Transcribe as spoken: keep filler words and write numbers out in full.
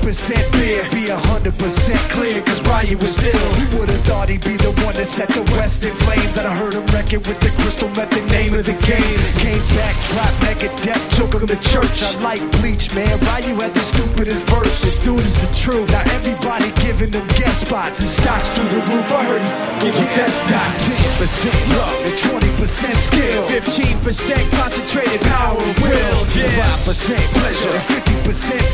percent beer, be one hundred percent clear, cause Ryan was still. Who would've thought he'd be the one that set the West in flames? That I heard him wreck it with the crystal method, name of the game. Came back, dropped Megadeth, took him to church. I like Bleach, man, Ryan had the stupidest verse. This dude is the truth. Now everybody giving them guest spots and stocks through the roof. I heard he f***ing with that stock. ten percent luck and twenty percent skill, fifteen percent concentrated power of will, yeah. five percent pleasure and fifty percent